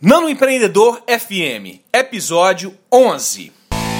Nano Empreendedor FM, episódio 11.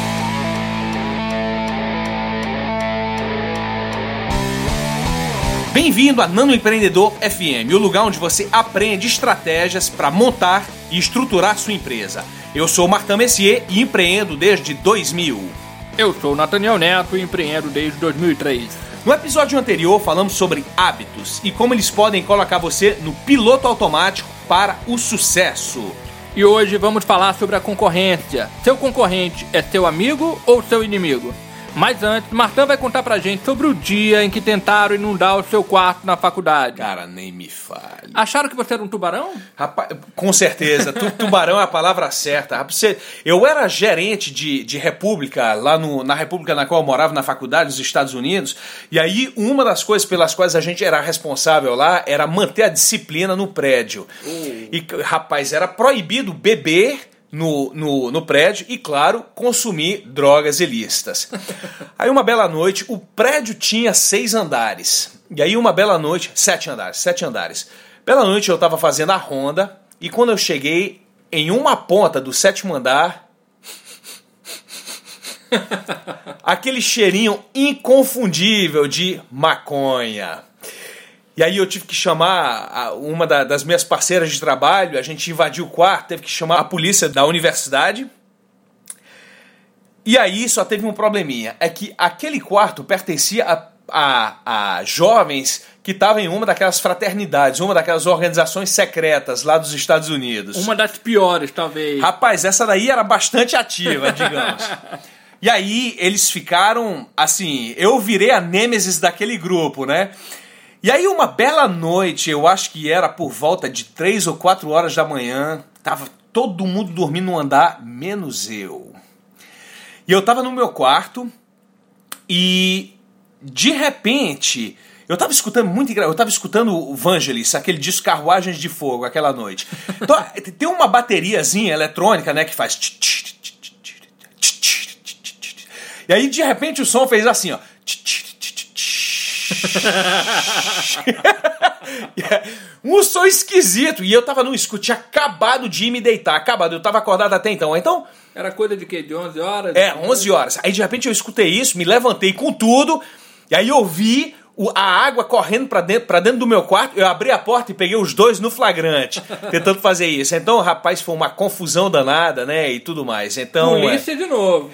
Bem-vindo a Nano Empreendedor FM, o lugar onde você aprende estratégias para montar e estruturar sua empresa. Eu sou Martin Messier e empreendo desde 2000. Eu sou Nathaniel Neto e empreendo desde 2003. No episódio anterior falamos sobre hábitos e como eles podem colocar você no piloto automático para o sucesso. E hoje vamos falar sobre a concorrência. Seu concorrente é seu amigo ou seu inimigo? Mas antes, Martin vai contar pra gente sobre o dia em que tentaram inundar o seu quarto na faculdade. Cara, nem me fale. Acharam que você era um tubarão? Rapaz, com certeza, tubarão é a palavra certa. Eu era gerente de república, lá na república na qual eu morava, na faculdade, nos Estados Unidos, e aí uma das coisas pelas quais a gente era responsável lá era manter a disciplina no prédio. E, rapaz, era proibido beber no prédio e, claro, consumir drogas ilícitas. Aí uma bela noite, o prédio tinha 6 andares. E aí uma bela noite, 7 andares. Bela noite eu estava fazendo a ronda e quando eu cheguei em uma ponta do 7º andar, aquele cheirinho inconfundível de maconha. E aí eu tive que chamar uma das minhas parceiras de trabalho, a gente invadiu o quarto, teve que chamar a polícia da universidade. E aí só teve um probleminha, é que aquele quarto pertencia a jovens que estavam em uma daquelas fraternidades, uma daquelas organizações secretas lá dos Estados Unidos. Uma das piores, talvez. Rapaz, essa daí era bastante ativa, digamos. E aí eles ficaram, assim, eu virei a nêmesis daquele grupo, né? E aí uma bela noite, eu acho que era por volta de 3 ou 4 horas da manhã, tava todo mundo dormindo no andar, menos eu. E eu tava no meu quarto e de repente eu tava escutando o Vangelis, aquele disco Carruagens de Fogo, aquela noite. Então, tem uma bateriazinha eletrônica, né, que faz e aí de repente o som fez assim, ó. Um som esquisito. E eu tava no escuro, tinha acabado de me deitar. Eu tava acordado até então. Então era coisa de quê? De 11 horas? 11 horas. Aí de repente eu escutei isso, me levantei com tudo. E aí eu vi a água correndo pra dentro do meu quarto. Eu abri a porta e peguei os dois no flagrante, tentando fazer isso. Então, rapaz, foi uma confusão danada, né? E tudo mais. Então, polícia de novo.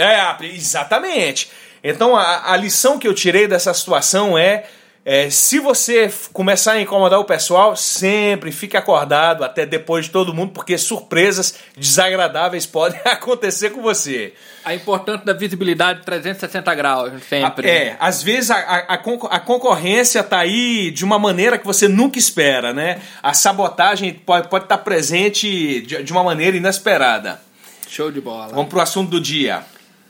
Exatamente. Então a lição que eu tirei dessa situação é se você começar a incomodar o pessoal, sempre fique acordado até depois de todo mundo, porque surpresas desagradáveis podem acontecer com você. A importância da visibilidade 360 graus, sempre. Às vezes a concorrência tá aí de uma maneira que você nunca espera, né? A sabotagem pode estar presente de uma maneira inesperada. Show de bola. Vamos pro assunto do dia.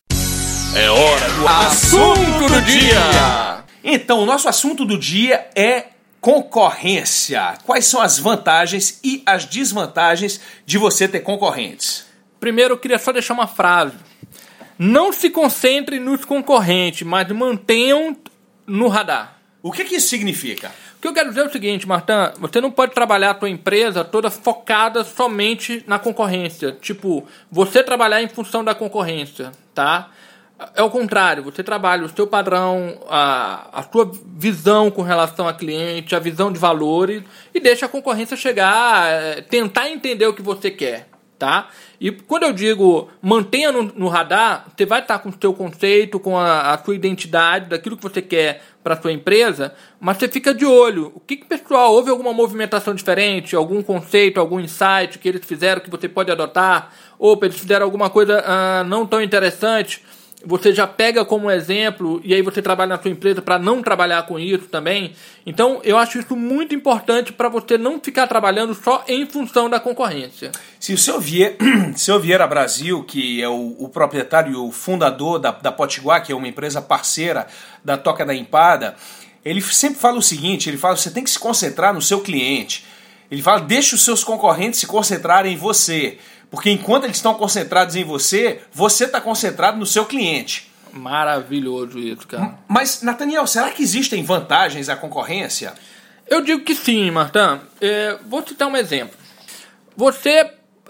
É hora do assunto do dia! Então, o nosso assunto do dia é concorrência. Quais são as vantagens e as desvantagens de você ter concorrentes? Primeiro, eu queria só deixar uma frase. Não se concentre nos concorrentes, mas mantenham no radar. O que isso significa? O que eu quero dizer é o seguinte, Martin, você não pode trabalhar a tua empresa toda focada somente na concorrência. Tipo, você trabalhar em função da concorrência, tá? É o contrário, você trabalha o seu padrão, a sua visão com relação a cliente, a visão de valores e deixa a concorrência chegar, tentar entender o que você quer, tá? E quando eu digo mantenha no radar, você vai estar com o seu conceito, com a sua identidade, daquilo que você quer para a sua empresa, mas você fica de olho. O que pessoal, houve alguma movimentação diferente, algum conceito, algum insight que eles fizeram que você pode adotar, ou eles fizeram alguma coisa não tão interessante, você já pega como exemplo e aí você trabalha na sua empresa para não trabalhar com isso também. Então, eu acho isso muito importante para você não ficar trabalhando só em função da concorrência. Se o seu Vieira Brasil, que é o proprietário e o fundador da Potiguar, que é uma empresa parceira da Toca da Empada, ele sempre fala o seguinte, ele fala, você tem que se concentrar no seu cliente. Ele fala, deixa os seus concorrentes se concentrarem em você. Porque enquanto eles estão concentrados em você, você está concentrado no seu cliente. Maravilhoso isso, cara. Mas, Nathaniel, será que existem vantagens à concorrência? Eu digo que sim, Martin. Vou citar um exemplo. Você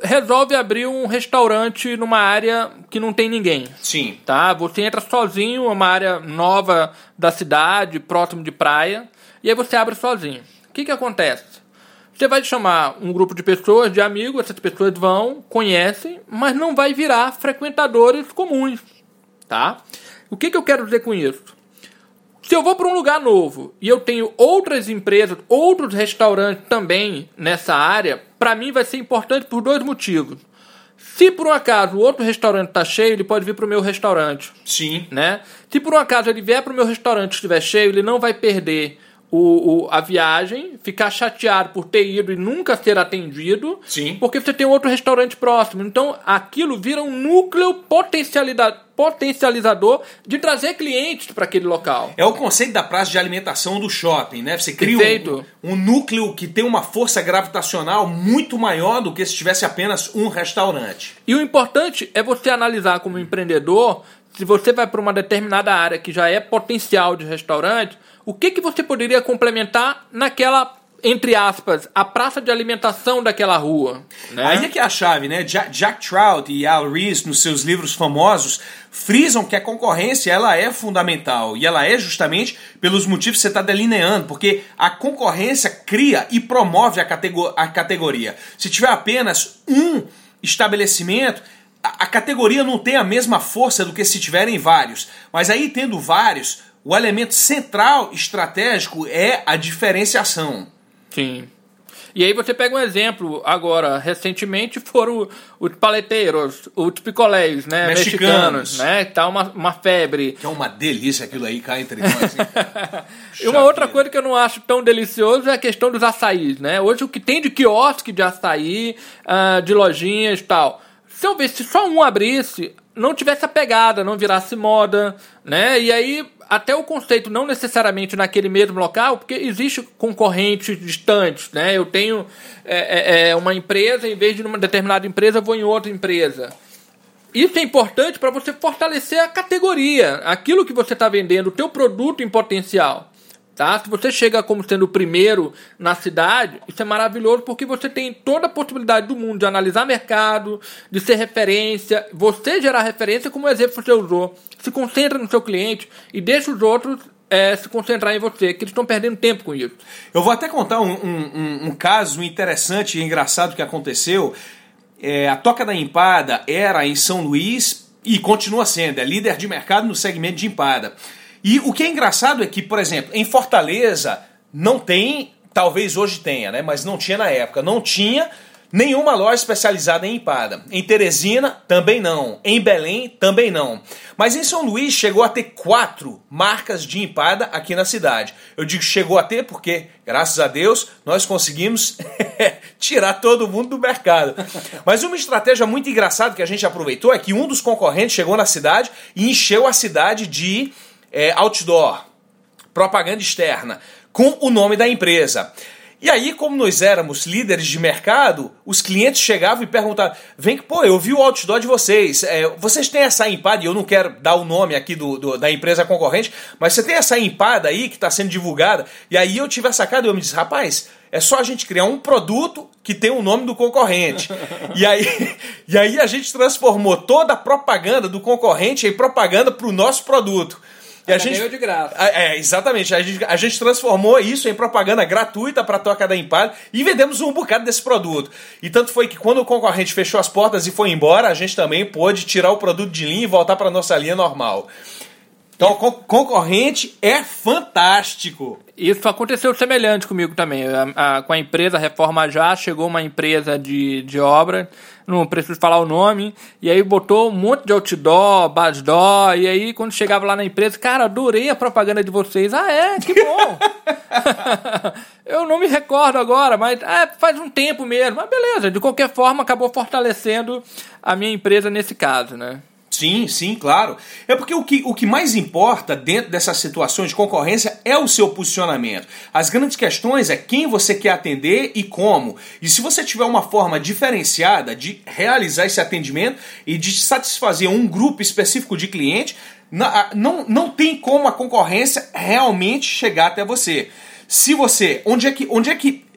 resolve abrir um restaurante numa área que não tem ninguém. Sim. Tá? Você entra sozinho, uma área nova da cidade, próximo de praia, e aí você abre sozinho. O que acontece? Você vai chamar um grupo de pessoas, de amigos, essas pessoas vão, conhecem, mas não vai virar frequentadores comuns. Tá? O que eu quero dizer com isso? Se eu vou para um lugar novo e eu tenho outras empresas, outros restaurantes também nessa área, para mim vai ser importante por 2 motivos. Se por um acaso o outro restaurante está cheio, ele pode vir para o meu restaurante. Sim. Né? Se por um acaso ele vier para o meu restaurante e estiver cheio, ele não vai perder a viagem, ficar chateado por ter ido e nunca ser atendido. Sim. Porque você tem outro restaurante próximo. Então aquilo vira um núcleo potencializador de trazer clientes para aquele local. É o conceito da praça de alimentação do shopping, né? Você cria um núcleo que tem uma força gravitacional muito maior do que se tivesse apenas um restaurante. E o importante é você analisar como empreendedor, se você vai para uma determinada área que já é potencial de restaurante, o que você poderia complementar naquela, entre aspas, a praça de alimentação daquela rua. Né? Aí é que é a chave, né? Jack Trout e Al Ries, nos seus livros famosos, frisam que a concorrência ela é fundamental. E ela é justamente pelos motivos que você está delineando, porque a concorrência cria e promove a categoria. Se tiver apenas um estabelecimento, a categoria não tem a mesma força do que se tiverem vários. Mas aí, tendo vários, o elemento central estratégico é a diferenciação. Sim. E aí você pega um exemplo, agora, recentemente foram os paleteiros, os picolés, né, mexicanos, né, que tá uma febre. Que é uma delícia aquilo aí, cá entre nós. E uma outra coisa que eu não acho tão delicioso é a questão dos açaís, né. Hoje o que tem de quiosque de açaí, de lojinhas e tal, se eu visse só um abrisse, não tivesse a pegada, não virasse moda, né, e aí até o conceito não necessariamente naquele mesmo local, porque existe concorrentes distantes, né? Eu tenho uma empresa, em vez de numa determinada empresa, eu vou em outra empresa. Isso é importante para você fortalecer a categoria, aquilo que você está vendendo, o teu produto em potencial. Tá? Se você chega como sendo o primeiro na cidade, isso é maravilhoso porque você tem toda a possibilidade do mundo de analisar mercado, de ser referência, você gerar referência como exemplo que você usou. Se concentra no seu cliente e deixa os outros se concentrar em você, que eles estão perdendo tempo com isso. Eu vou até contar um caso interessante e engraçado que aconteceu. A Toca da Empada era em São Luís e continua sendo, é líder de mercado no segmento de empada. E o que é engraçado é que, por exemplo, em Fortaleza não tem, talvez hoje tenha, né? Mas não tinha na época, não tinha nenhuma loja especializada em empada. Em Teresina, também não. Em Belém, também não. Mas em São Luís chegou a ter 4 marcas de empada aqui na cidade. Eu digo chegou a ter porque, graças a Deus, nós conseguimos tirar todo mundo do mercado. Mas uma estratégia muito engraçada que a gente aproveitou é que um dos concorrentes chegou na cidade e encheu a cidade de outdoor, propaganda externa, com o nome da empresa. E aí, como nós éramos líderes de mercado, os clientes chegavam e perguntavam, vem que, eu vi o outdoor de vocês, vocês têm essa empada, e eu não quero dar o nome aqui da empresa concorrente, mas você tem essa empada aí que está sendo divulgada, e aí eu tive a sacada e eu me disse, rapaz, é só a gente criar um produto que tem o nome do concorrente. E aí a gente transformou toda a propaganda do concorrente em propaganda para o nosso produto. E a gente ganhou de graça. Exatamente. A gente transformou isso em propaganda gratuita para a Toca da Empada e vendemos um bocado desse produto. E tanto foi que quando o concorrente fechou as portas e foi embora, a gente também pôde tirar o produto de linha e voltar para a nossa linha normal. Então, concorrente é fantástico. Isso aconteceu semelhante comigo também. Com a empresa Reforma Já, chegou uma empresa de obra, não preciso falar o nome, e aí botou um monte de outdoor, basdoor, e aí quando chegava lá na empresa, cara, adorei a propaganda de vocês. Que bom! Eu não me recordo agora, mas faz um tempo mesmo. Mas beleza, de qualquer forma, acabou fortalecendo a minha empresa nesse caso, né? Sim, claro. É porque o que mais importa dentro dessas situações de concorrência é o seu posicionamento. As grandes questões é quem você quer atender e como. E se você tiver uma forma diferenciada de realizar esse atendimento e de satisfazer um grupo específico de cliente, não tem como a concorrência realmente chegar até você. Se você... Onde é que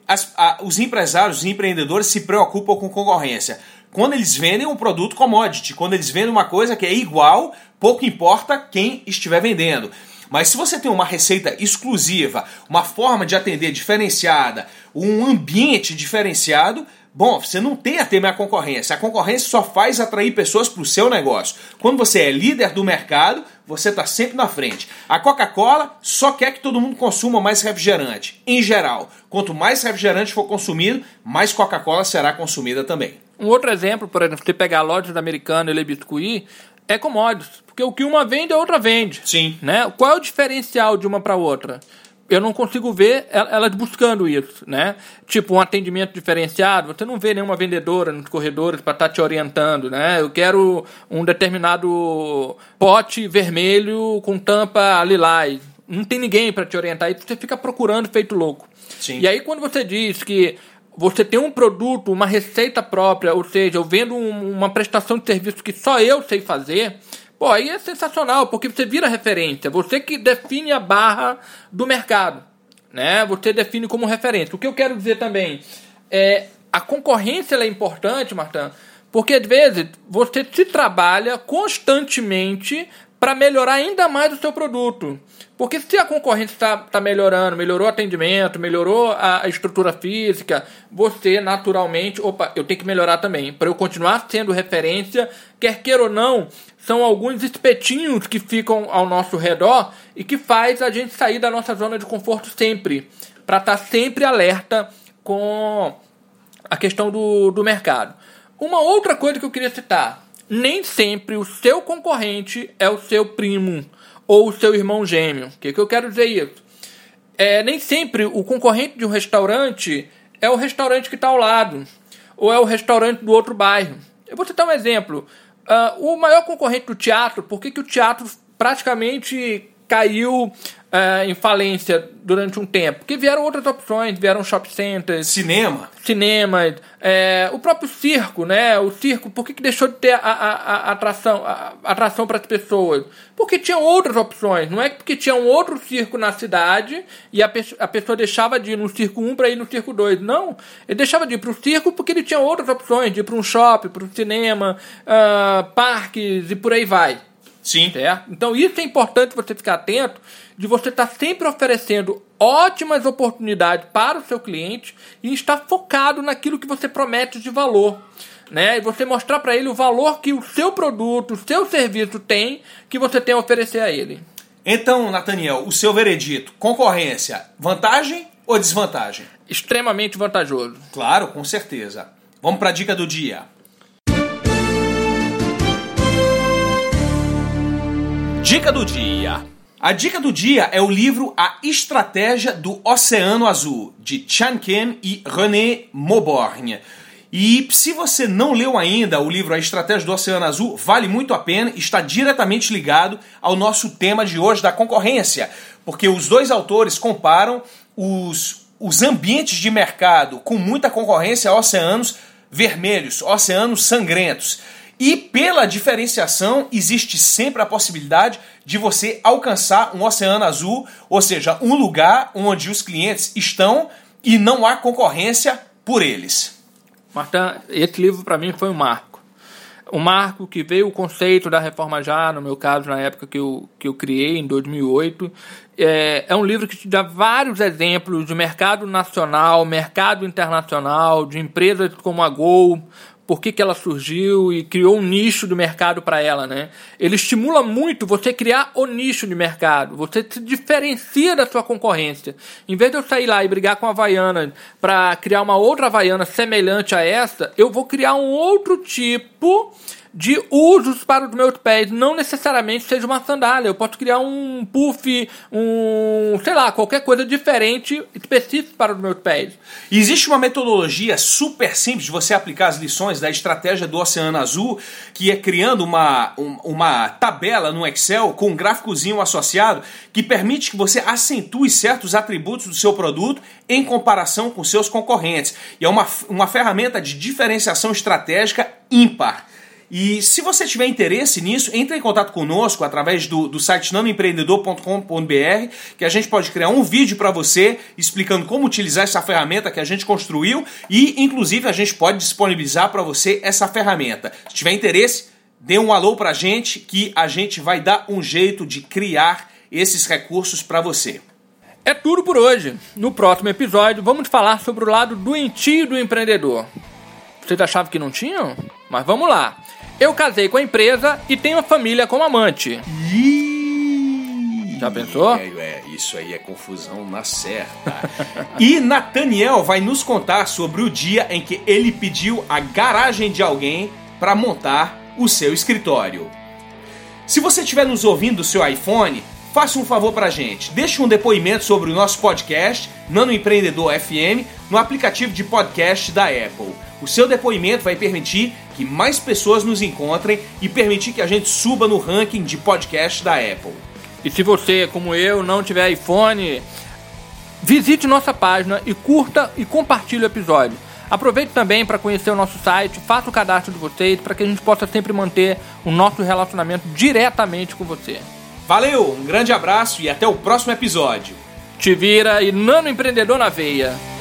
os empresários, os empreendedores se preocupam com concorrência? Quando eles vendem um produto commodity, quando eles vendem uma coisa que é igual, pouco importa quem estiver vendendo. Mas se você tem uma receita exclusiva, uma forma de atender diferenciada, um ambiente diferenciado, bom, você não tem a temer a concorrência. A concorrência só faz atrair pessoas para o seu negócio. Quando você é líder do mercado, você está sempre na frente. A Coca-Cola só quer que todo mundo consuma mais refrigerante. Em geral, quanto mais refrigerante for consumido, mais Coca-Cola será consumida também. Um outro exemplo, por exemplo, você pegar lojas americanas e Le Biscuit, é commodities. Porque o que uma vende, a outra vende. Sim. Né? Qual é o diferencial de uma para outra? Eu não consigo ver elas buscando isso, né? Tipo, um atendimento diferenciado, você não vê nenhuma vendedora nos corredores para estar te orientando, né? Eu quero um determinado pote vermelho com tampa lilás. Não tem ninguém para te orientar, e você fica procurando feito louco. Sim. E aí quando você diz que você tem um produto, uma receita própria, ou seja, eu vendo uma prestação de serviço que só eu sei fazer, pô, aí é sensacional, porque você vira referência. Você que define a barra do mercado, né? Você define como referência. O que eu quero dizer também é a concorrência ela é importante, Martin, porque às vezes você se trabalha constantemente para melhorar ainda mais o seu produto. Porque se a concorrência está melhorando, melhorou o atendimento, melhorou a estrutura física, você naturalmente, eu tenho que melhorar também. Para eu continuar sendo referência, quer queira ou não, são alguns espetinhos que ficam ao nosso redor e que faz a gente sair da nossa zona de conforto sempre. Para estar sempre alerta com a questão do mercado. Uma outra coisa que eu queria citar. Nem sempre o seu concorrente é o seu primo ou o seu irmão gêmeo. O que eu quero dizer isso? Nem sempre o concorrente de um restaurante é o restaurante que está ao lado, ou é o restaurante do outro bairro. Eu vou citar um exemplo. O maior concorrente do teatro, por que o teatro praticamente caiu em falência durante um tempo? Porque vieram outras opções, vieram shopping centers, Cinema, o próprio circo, né? O circo, por que deixou de ter a atração para as pessoas? Porque tinham outras opções. Não é porque tinha um outro circo na cidade e a pessoa deixava de ir no circo 1 para ir no circo 2. Não, ele deixava de ir para o circo porque ele tinha outras opções, de ir para um shopping, para um cinema, parques e por aí vai. sim. Certo? Então isso é importante você ficar atento, de você estar sempre oferecendo ótimas oportunidades para o seu cliente e estar focado naquilo que você promete de valor, né? E você mostrar para ele o valor que o seu produto, o seu serviço tem, que você tem a oferecer a ele. Então, Nathaniel, o seu veredito, concorrência, vantagem ou desvantagem? Extremamente vantajoso. Claro, com certeza. Vamos para a dica do dia. Dica do dia. A dica do dia é o livro A Estratégia do Oceano Azul, de Chan Kim e René Mauborgne. E se você não leu ainda o livro A Estratégia do Oceano Azul, vale muito a pena, está diretamente ligado ao nosso tema de hoje da concorrência, porque os dois autores comparam os ambientes de mercado com muita concorrência a oceanos vermelhos, oceanos sangrentos. E pela diferenciação, existe sempre a possibilidade de você alcançar um oceano azul, ou seja, um lugar onde os clientes estão e não há concorrência por eles. Martin, esse livro para mim foi um marco. Um marco que veio o conceito da Reforma Já, no meu caso, na época que eu criei, em 2008. É um livro que te dá vários exemplos de mercado nacional, mercado internacional, de empresas como a Gol, por que ela surgiu e criou um nicho do mercado para ela, né? Ele estimula muito você criar o nicho de mercado. Você se diferencia da sua concorrência. Em vez de eu sair lá e brigar com a Havaiana para criar uma outra Havaiana semelhante a essa, eu vou criar um outro tipo de usos para os meus pés. Não necessariamente seja uma sandália. Eu posso criar um puff, qualquer coisa diferente, específico para os meus pés. E existe uma metodologia super simples de você aplicar as lições da estratégia do Oceano Azul, que é criando uma tabela no Excel com um gráficozinho associado que permite que você acentue certos atributos do seu produto em comparação com seus concorrentes. E é uma ferramenta de diferenciação estratégica ímpar. E se você tiver interesse nisso, entre em contato conosco através do site nanoempreendedor.com.br, que a gente pode criar um vídeo para você explicando como utilizar essa ferramenta que a gente construiu e, inclusive, a gente pode disponibilizar para você essa ferramenta. Se tiver interesse, dê um alô pra gente que a gente vai dar um jeito de criar esses recursos para você. É tudo por hoje. No próximo episódio, vamos falar sobre o lado doentio do empreendedor. Vocês achavam que não tinham? Mas vamos lá. Eu casei com a empresa e tenho a família como amante. Já pensou? Isso aí é confusão na certa. E Nathaniel vai nos contar sobre o dia em que ele pediu a garagem de alguém para montar o seu escritório. Se você estiver nos ouvindo do seu iPhone, faça um favor pra gente. Deixe um depoimento sobre o nosso podcast, Nano Empreendedor FM, no aplicativo de podcast da Apple. O seu depoimento vai permitir que mais pessoas nos encontrem e permitir que a gente suba no ranking de podcast da Apple. E se você, como eu, não tiver iPhone, visite nossa página e curta e compartilhe o episódio. Aproveite também para conhecer o nosso site, faça o cadastro de vocês para que a gente possa sempre manter o nosso relacionamento diretamente com você. Valeu, um grande abraço e até o próximo episódio. Te vira e Nano Empreendedor na veia.